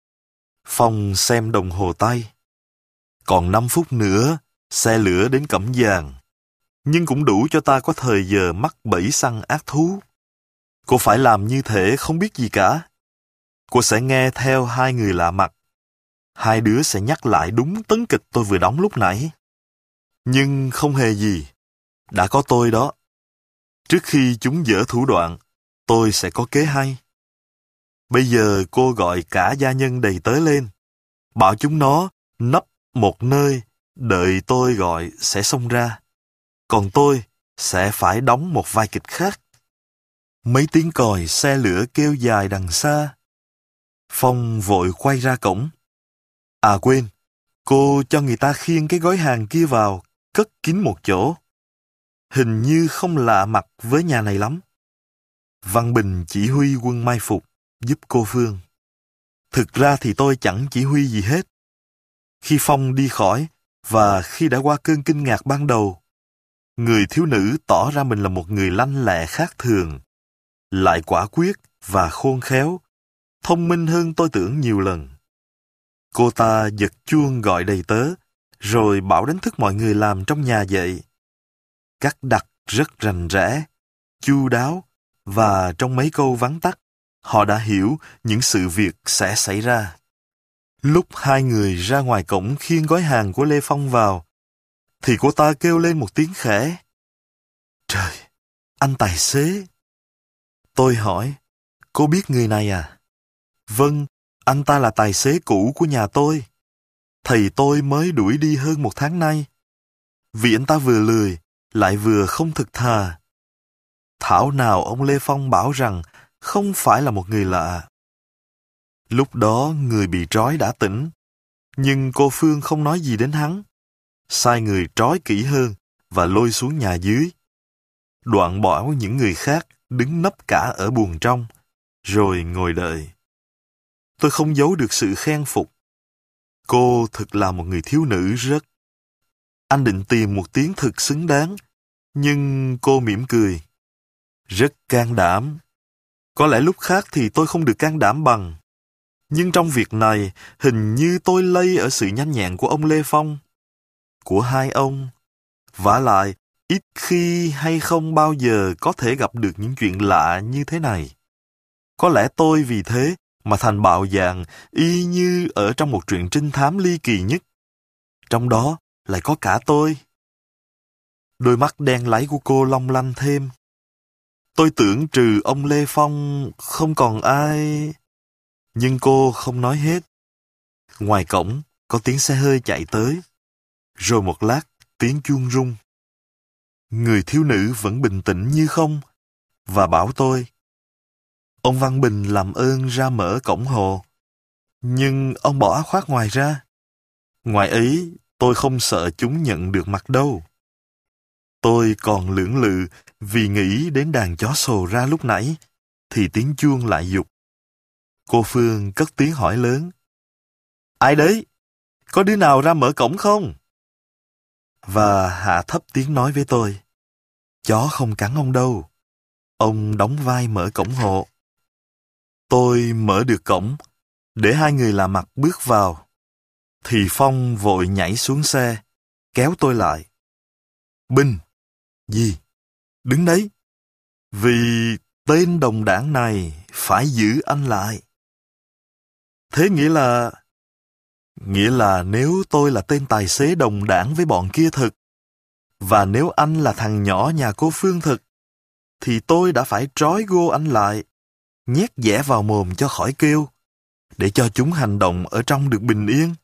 Speaker 1: Phong xem đồng hồ tay. Còn năm phút nữa, xe lửa đến Cẩm Giàng. Nhưng cũng đủ cho ta có thời giờ mắc bẫy săn ác thú. Cô phải làm như thể không biết gì cả. Cô sẽ nghe theo hai người lạ mặt. Hai đứa sẽ nhắc lại đúng tấn kịch tôi vừa đóng lúc nãy. Nhưng không hề gì. Đã có tôi đó. Trước khi chúng dở thủ đoạn, tôi sẽ có kế hay. Bây giờ cô gọi cả gia nhân đầy tớ lên. Bảo chúng nó nấp một nơi, đợi tôi gọi sẽ xông ra. Còn tôi sẽ phải đóng một vai kịch khác. Mấy tiếng còi xe lửa kêu dài đằng xa. Phong vội quay ra cổng. À quên, cô cho người ta khiêng cái gói hàng kia vào, cất kín một chỗ. Hình như không lạ mặt với nhà này lắm. Văn Bình chỉ huy quân mai phục, giúp cô Phương. Thực ra thì tôi chẳng chỉ huy gì hết. Khi Phong đi khỏi, và khi đã qua cơn kinh ngạc ban đầu, người thiếu nữ tỏ ra mình là một người lanh lẹ khác thường, lại quả quyết và khôn khéo, thông minh hơn tôi tưởng nhiều lần. Cô ta giật chuông gọi đầy tớ, rồi bảo đánh thức mọi người làm trong nhà dậy. Cắt đặt rất rành rẽ, chu đáo, và trong mấy câu vắn tắt, họ đã hiểu những sự việc sẽ xảy ra. Lúc hai người ra ngoài cổng khiêng gói hàng của Lê Phong vào, thì cô ta kêu lên một tiếng khẽ. Trời, anh tài xế! Tôi hỏi, cô biết người này à? Vâng, anh ta là tài xế cũ của nhà tôi. Thầy tôi mới đuổi đi hơn một tháng nay. Vì anh ta vừa lười, lại vừa không thực thà. Thảo nào ông Lê Phong bảo rằng không phải là một người lạ. Lúc đó người bị trói đã tỉnh. Nhưng cô Phương không nói gì đến hắn. Sai người trói kỹ hơn và lôi xuống nhà dưới. Đoạn bỏ những người khác đứng nấp cả ở buồng trong, rồi ngồi đợi. Tôi không giấu được sự khen phục. Cô thực là một người thiếu nữ rất. Anh định tìm một tiếng thực xứng đáng, nhưng cô mỉm cười. Rất can đảm. Có lẽ lúc khác thì tôi không được can đảm bằng. Nhưng trong việc này, hình như tôi lây ở sự nhanh nhẹn của ông Lê Phong. Của hai ông. Vả lại, ít khi hay không bao giờ có thể gặp được những chuyện lạ như thế này. Có lẽ tôi vì thế mà thành bạo dạn y như ở trong một truyện trinh thám ly kỳ nhất. Trong đó lại có cả tôi. Đôi mắt đen láy của cô long lanh thêm. Tôi tưởng trừ ông Lê Phong không còn ai... Nhưng cô không nói hết. Ngoài cổng có tiếng xe hơi chạy tới. Rồi một lát tiếng chuông rung. Người thiếu nữ vẫn bình tĩnh như không và bảo tôi: ông Văn Bình làm ơn ra mở cổng hộ. Nhưng ông bỏ áo khoác ngoài ra. Ngoài ấy tôi không sợ chúng nhận được mặt đâu. Tôi còn lưỡng lự vì nghĩ đến đàn chó sồ ra lúc nãy, thì tiếng chuông lại giục. Cô Phương cất tiếng hỏi lớn: ai đấy? Có đứa nào ra mở cổng không? Và hạ thấp tiếng nói với tôi: chó không cắn ông đâu. Ông đóng vai mở cổng hộ. Tôi mở được cổng, để hai người lạ mặt bước vào. Thì Phong vội nhảy xuống xe, kéo tôi lại. Bình! Gì? Đứng đấy! Vì tên đồng đảng này phải giữ anh lại. Thế nghĩa là... Nghĩa là nếu tôi là tên tài xế đồng đảng với bọn kia thực, và nếu anh là thằng nhỏ nhà cô Phương thực, thì tôi đã phải trói gô anh lại, nhét dẻ vào mồm cho khỏi kêu, để cho chúng hành động ở trong được bình yên.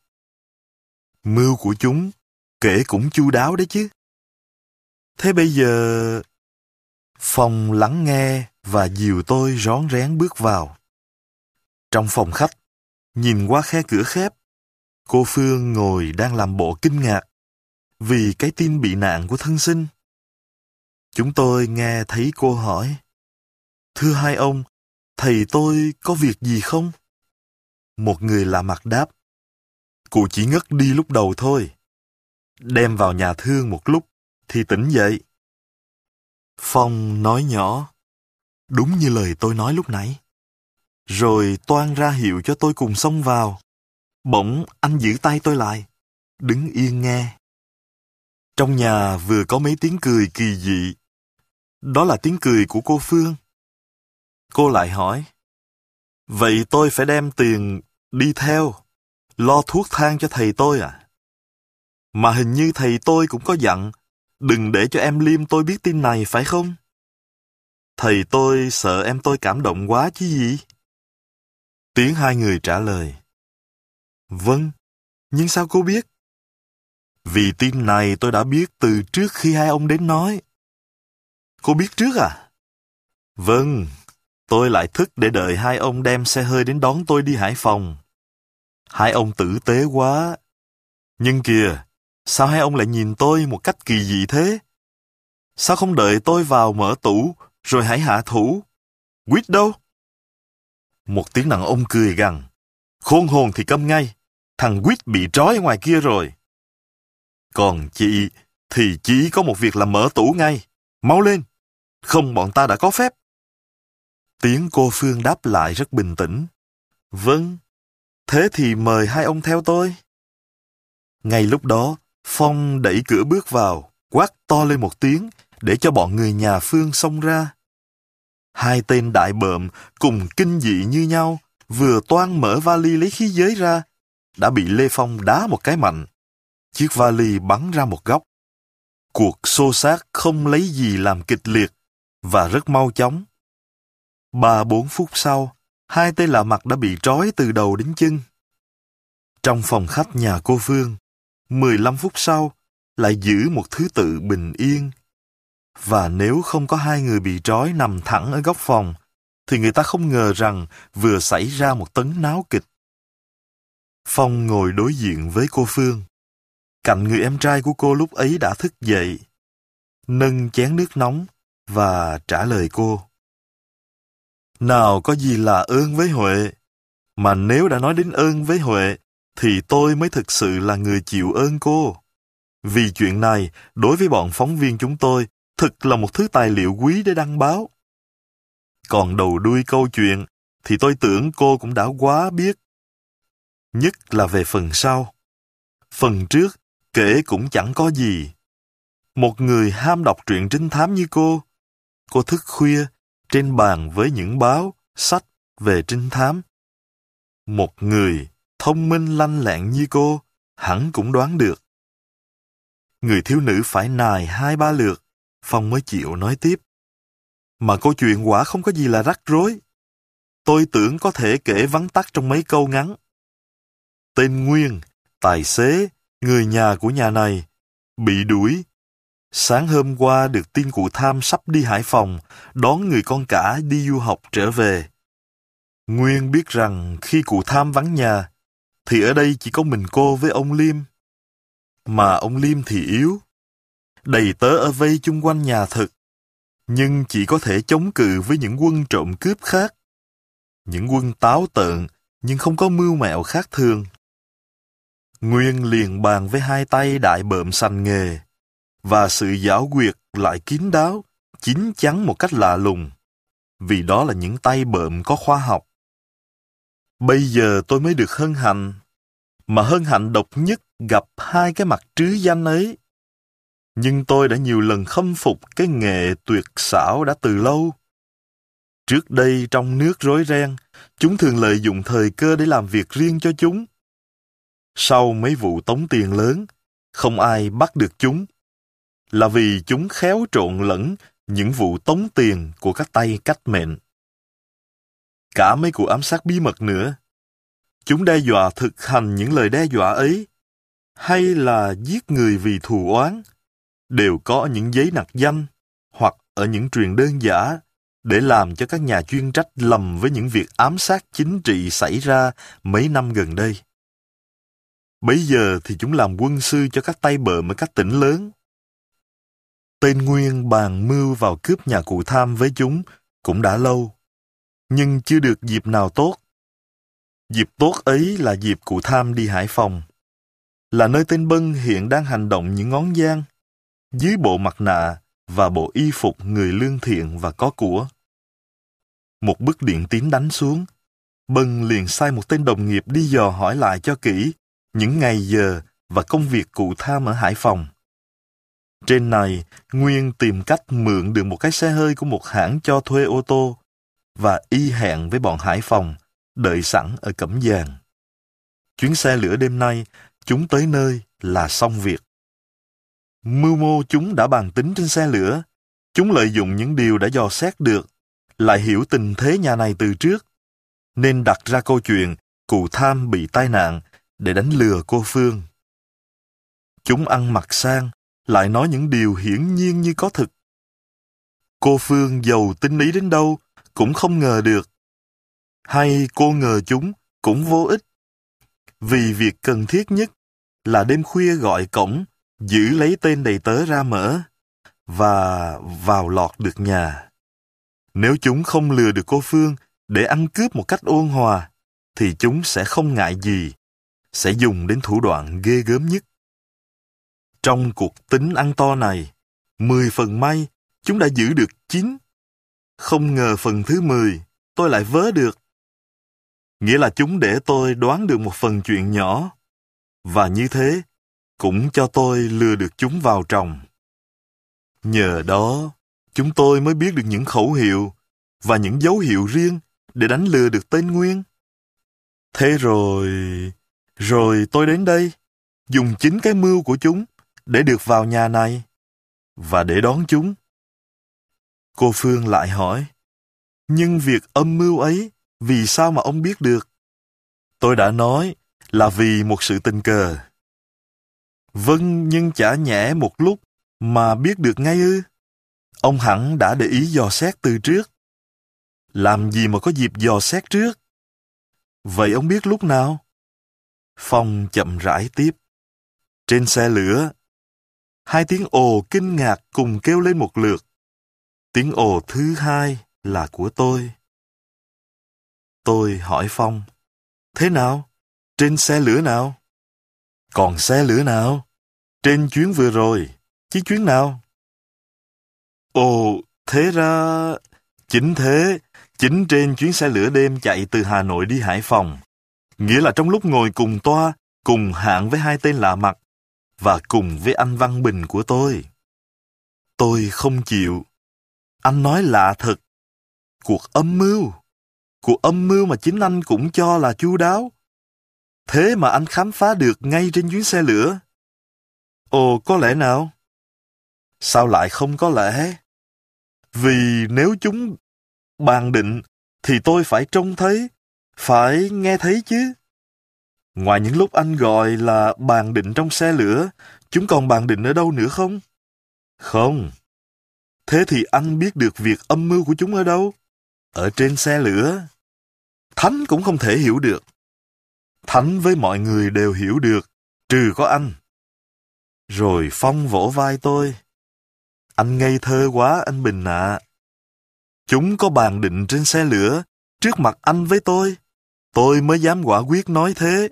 Speaker 1: Mưu của chúng kể cũng chu đáo đấy chứ. Thế bây giờ... Phong lắng nghe và dìu tôi rón rén bước vào. Trong phòng khách, nhìn qua khe cửa khép, cô Phương ngồi đang làm bộ kinh ngạc vì cái tin bị nạn của thân sinh. Chúng tôi nghe thấy cô hỏi: thưa hai ông, thầy tôi có việc gì không? Một người lạ mặt đáp: cụ chỉ ngất đi lúc đầu thôi. Đem vào nhà thương một lúc thì tỉnh dậy. Phong nói nhỏ: đúng như lời tôi nói lúc nãy. Rồi toan ra hiệu cho tôi cùng xông vào. Bỗng anh giữ tay tôi lại, đứng yên nghe. Trong nhà vừa có mấy tiếng cười kỳ dị. Đó là tiếng cười của cô Phương. Cô lại hỏi: vậy tôi phải đem tiền đi theo, lo thuốc thang cho thầy tôi à? Mà hình như thầy tôi cũng có dặn đừng để cho em Liêm tôi biết tin này phải không? Thầy tôi sợ em tôi cảm động quá chứ gì? Tiếng hai người trả lời: vâng, nhưng sao cô biết? Vì tin này tôi đã biết từ trước khi hai ông đến nói. Cô biết trước à? Vâng, tôi lại thức để đợi hai ông đem xe hơi đến đón tôi đi Hải Phòng. Hai ông tử tế quá. Nhưng kìa, sao hai ông lại nhìn tôi một cách kỳ dị thế? Sao không đợi tôi vào mở tủ, rồi hãy hạ thủ? Quýt đâu? Một tiếng đàn ông cười gằn: khôn hồn thì câm ngay, thằng Quýt bị trói ở ngoài kia rồi. Còn chị thì chỉ có một việc là mở tủ ngay. Mau lên, không bọn ta đã có phép. Tiếng cô Phương đáp lại rất bình tĩnh: vâng, thế thì mời hai ông theo tôi. Ngay lúc đó, Phong đẩy cửa bước vào, quát to lên một tiếng để cho bọn người nhà Phương xông ra. Hai tên đại bợm cùng kinh dị như nhau, vừa toan mở vali lấy khí giới ra, đã bị Lê Phong đá một cái mạnh. Chiếc vali bắn ra một góc. Cuộc xô xát không lấy gì làm kịch liệt và rất mau chóng. Ba bốn phút sau, hai tên lạ mặt đã bị trói từ đầu đến chân. Trong phòng khách nhà cô Phương, mười lăm phút sau, lại giữ một thứ tự bình yên. Và nếu không có hai người bị trói nằm thẳng ở góc phòng, thì người ta không ngờ rằng vừa xảy ra một tấn náo kịch. Phong ngồi đối diện với cô Phương. Cạnh người em trai của cô lúc ấy đã thức dậy, nâng chén nước nóng và trả lời cô. Nào có gì là ơn với Huệ, mà nếu đã nói đến ơn với Huệ, thì tôi mới thực sự là người chịu ơn cô. Vì chuyện này, đối với bọn phóng viên chúng tôi, thực là một thứ tài liệu quý để đăng báo. Còn đầu đuôi câu chuyện, thì tôi tưởng cô cũng đã quá biết. Nhất là về phần sau. Phần trước, kể cũng chẳng có gì. Một người ham đọc truyện trinh thám như cô, cô thức khuya, trên bàn với những báo, sách về trinh thám. Một người thông minh lanh lẹn như cô, hẳn cũng đoán được. Người thiếu nữ phải nài hai ba lượt, Phong mới chịu nói tiếp. Mà câu chuyện quả không có gì là rắc rối. Tôi tưởng có thể kể vắn tắt trong mấy câu ngắn. Tên Nguyên, tài xế, người nhà của nhà này, bị đuổi. Sáng hôm qua được tin cụ Tham sắp đi Hải Phòng, đón người con cả đi du học trở về. Nguyên biết rằng khi cụ Tham vắng nhà, thì ở đây chỉ có mình cô với ông Liêm. Mà ông Liêm thì yếu. Đầy tớ ở vây chung quanh nhà thực, nhưng chỉ có thể chống cự với những quân trộm cướp khác. Những quân táo tợn, nhưng không có mưu mẹo khác thường. Nguyên liền bàn với hai tay đại bợm sành nghề, và sự giảo quyệt lại kín đáo, chín chắn một cách lạ lùng, vì đó là những tay bợm có khoa học. Bây giờ tôi mới được hân hạnh, mà hân hạnh độc nhất gặp hai cái mặt trứ danh ấy. Nhưng tôi đã nhiều lần khâm phục cái nghệ tuyệt xảo đã từ lâu. Trước đây trong nước rối ren, chúng thường lợi dụng thời cơ để làm việc riêng cho chúng. Sau mấy vụ tống tiền lớn, không ai bắt được chúng, là vì chúng khéo trộn lẫn những vụ tống tiền của các tay cách mệnh. Cả mấy cuộc ám sát bí mật nữa, chúng đe dọa thực hành những lời đe dọa ấy, hay là giết người vì thù oán, đều có ở những giấy nặc danh hoặc ở những truyền đơn giả để làm cho các nhà chuyên trách lầm với những việc ám sát chính trị xảy ra mấy năm gần đây. Bấy giờ thì chúng làm quân sư cho các tay bợm ở các tỉnh lớn. Tên Nguyên bàn mưu vào cướp nhà cụ Tham với chúng cũng đã lâu, nhưng chưa được dịp nào tốt. Dịp tốt ấy là dịp cụ Tham đi Hải Phòng, là nơi tên Bân hiện đang hành động những ngón giang, dưới bộ mặt nạ và bộ y phục người lương thiện và có của. Một bức điện tín đánh xuống, Bân liền sai một tên đồng nghiệp đi dò hỏi lại cho kỹ những ngày giờ và công việc cụ Tham ở Hải Phòng. Trên này, Nguyên tìm cách mượn được một cái xe hơi của một hãng cho thuê ô tô và y hẹn với bọn Hải Phòng, đợi sẵn ở Cẩm Giàng. Chuyến xe lửa đêm nay, chúng tới nơi là xong việc. Mưu mô chúng đã bàn tính trên xe lửa. Chúng lợi dụng những điều đã dò xét được, lại hiểu tình thế nhà này từ trước, nên đặt ra câu chuyện cụ Tham bị tai nạn để đánh lừa cô Phương. Chúng ăn mặc sang, lại nói những điều hiển nhiên như có thực. Cô Phương giàu tinh ý đến đâu cũng không ngờ được. Hay cô ngờ chúng cũng vô ích. Vì việc cần thiết nhất là đêm khuya gọi cổng, giữ lấy tên đầy tớ ra mở, và vào lọt được nhà. Nếu chúng không lừa được cô Phương để ăn cướp một cách ôn hòa, thì chúng sẽ không ngại gì, sẽ dùng đến thủ đoạn ghê gớm nhất. Trong cuộc tính ăn to này, mười phần may, chúng đã giữ được chín. Không ngờ phần thứ mười, tôi lại vớ được. Nghĩa là chúng để tôi đoán được một phần chuyện nhỏ, và như thế, cũng cho tôi lừa được chúng vào tròng. Nhờ đó, chúng tôi mới biết được những khẩu hiệu và những dấu hiệu riêng để đánh lừa được tên Nguyên. Thế rồi... Rồi tôi đến đây, dùng chính cái mưu của chúng để được vào nhà này, và để đón chúng. Cô Phương lại hỏi, nhưng việc âm mưu ấy, vì sao mà ông biết được? Tôi đã nói là vì một sự tình cờ. Vâng, nhưng chả nhẽ một lúc mà biết được ngay ư? Ông hẳn đã để ý dò xét từ trước. Làm gì mà có dịp dò xét trước? Vậy ông biết lúc nào? Phong chậm rãi tiếp. Trên xe lửa, hai tiếng ồ kinh ngạc cùng kêu lên một lượt. Tiếng ồ thứ hai là của tôi. Tôi hỏi Phong, thế nào? Trên xe lửa nào? Còn xe lửa nào? Trên chuyến vừa rồi, chứ chuyến nào? Ồ, thế ra... Chính thế, chính trên chuyến xe lửa đêm chạy từ Hà Nội đi Hải Phòng. Nghĩa là trong lúc ngồi cùng toa, cùng hạng với hai tên lạ mặt, và cùng với anh Văn Bình của tôi. Tôi không chịu. Anh nói lạ thật. Cuộc âm mưu. Cuộc âm mưu mà chính anh cũng cho là chu đáo. Thế mà anh khám phá được ngay trên chuyến xe lửa. Ồ, có lẽ nào? Sao lại không có lẽ? Vì nếu chúng bàn định, thì tôi phải trông thấy, phải nghe thấy chứ. Ngoài những lúc anh gọi là bàn định trong xe lửa, chúng còn bàn định ở đâu nữa không? Không. Thế thì anh biết được việc âm mưu của chúng ở đâu? Ở trên xe lửa. Thánh cũng không thể hiểu được. Thánh với mọi người đều hiểu được, trừ có anh. Rồi Phong vỗ vai tôi. Anh ngây thơ quá anh Bình ạ. À. Chúng có bàn định trên xe lửa, trước mặt anh với tôi. Tôi mới dám quả quyết nói thế.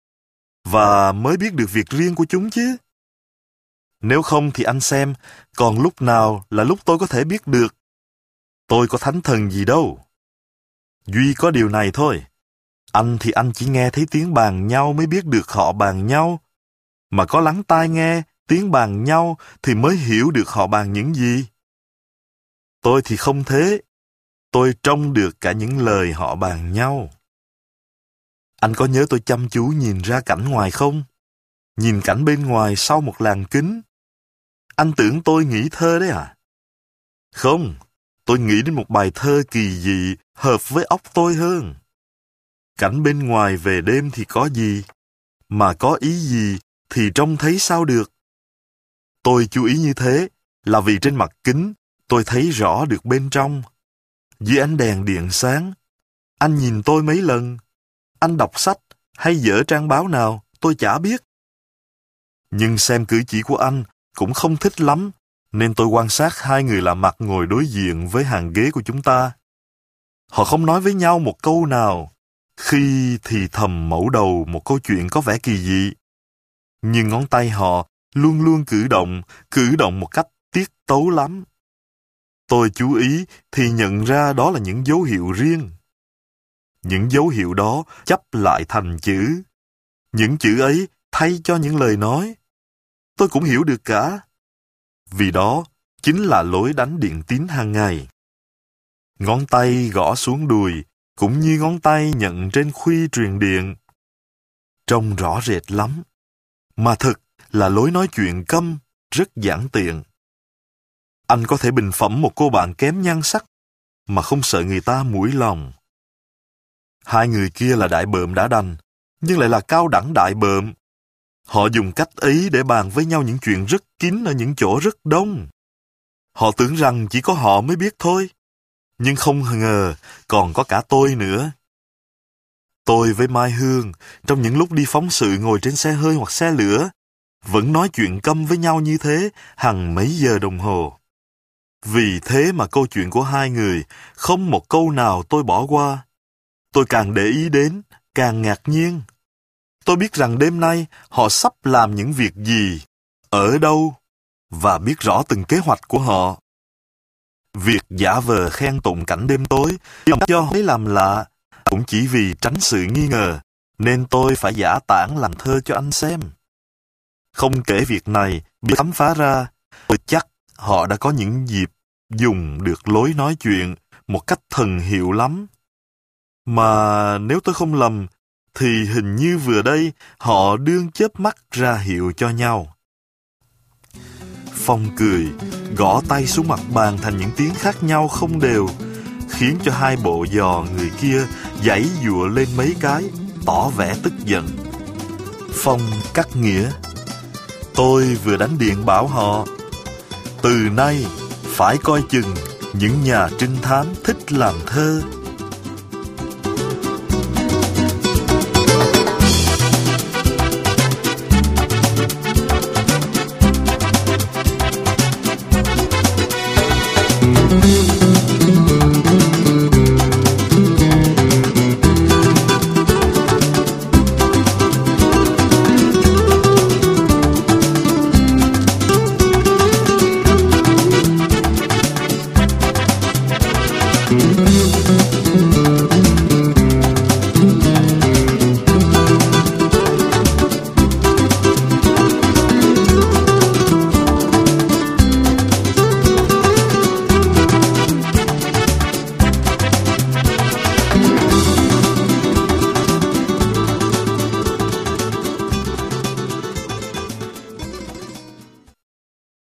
Speaker 1: Và mới biết được việc riêng của chúng chứ. Nếu không thì anh xem, còn lúc nào là lúc tôi có thể biết được. Tôi có thánh thần gì đâu. Duy có điều này thôi. Anh thì anh chỉ nghe thấy tiếng bàn nhau mới biết được họ bàn nhau. Mà có lắng tai nghe tiếng bàn nhau thì mới hiểu được họ bàn những gì. Tôi thì không thế. Tôi trông được cả những lời họ bàn nhau. Anh có nhớ tôi chăm chú nhìn ra cảnh ngoài không? Nhìn cảnh bên ngoài sau một làn kính. Anh tưởng tôi nghĩ thơ đấy à? Không, tôi nghĩ đến một bài thơ kỳ dị, hợp với óc tôi hơn. Cảnh bên ngoài về đêm thì có gì? Mà có ý gì thì trông thấy sao được? Tôi chú ý như thế là vì trên mặt kính tôi thấy rõ được bên trong. Dưới ánh đèn điện sáng, anh nhìn tôi mấy lần. Anh đọc sách hay dở trang báo nào tôi chả biết. Nhưng xem cử chỉ của anh cũng không thích lắm, nên tôi quan sát hai người lạ mặt ngồi đối diện với hàng ghế của chúng ta. Họ không nói với nhau một câu nào, khi thì thầm mẩu đầu một câu chuyện có vẻ kỳ dị. Nhưng ngón tay họ luôn luôn cử động, cử động một cách tiết tấu lắm. Tôi chú ý thì nhận ra đó là những dấu hiệu riêng. Những dấu hiệu đó chắp lại thành chữ. Những chữ ấy thay cho những lời nói. Tôi cũng hiểu được cả. Vì đó chính là lối đánh điện tín hàng ngày. Ngón tay gõ xuống đùi, cũng như ngón tay nhận trên khuy truyền điện. Trông rõ rệt lắm. Mà thực là lối nói chuyện câm, rất giản tiện. Anh có thể bình phẩm một cô bạn kém nhan sắc, mà không sợ người ta mũi lòng. Hai người kia là đại bợm đã đành, nhưng lại là cao đẳng đại bợm. Họ dùng cách ấy để bàn với nhau những chuyện rất kín ở những chỗ rất đông. Họ tưởng rằng chỉ có họ mới biết thôi, nhưng không ngờ còn có cả tôi nữa. Tôi với Mai Hương, trong những lúc đi phóng sự ngồi trên xe hơi hoặc xe lửa, vẫn nói chuyện câm với nhau như thế hằng mấy giờ đồng hồ. Vì thế mà câu chuyện của hai người, không một câu nào tôi bỏ qua. Tôi càng để ý đến, càng ngạc nhiên. Tôi biết rằng đêm nay họ sắp làm những việc gì, ở đâu, và biết rõ từng kế hoạch của họ. Việc giả vờ khen tụng cảnh đêm tối, cho họ làm lạ, cũng chỉ vì tránh sự nghi ngờ, nên tôi phải giả tản làm thơ cho anh xem. Không kể việc này bị khám phá ra, tôi chắc họ đã có những dịp dùng được lối nói chuyện một cách thần hiệu lắm. Mà nếu tôi không lầm, thì hình như vừa đây họ đương chớp mắt ra hiệu cho nhau. Phong cười, gõ tay xuống mặt bàn thành những tiếng khác nhau không đều, khiến cho hai bộ giò người kia giãy giụa lên mấy cái, tỏ vẻ tức giận. Phong cắt nghĩa. Tôi vừa đánh điện bảo họ, từ nay phải coi chừng những nhà trinh thám thích làm thơ.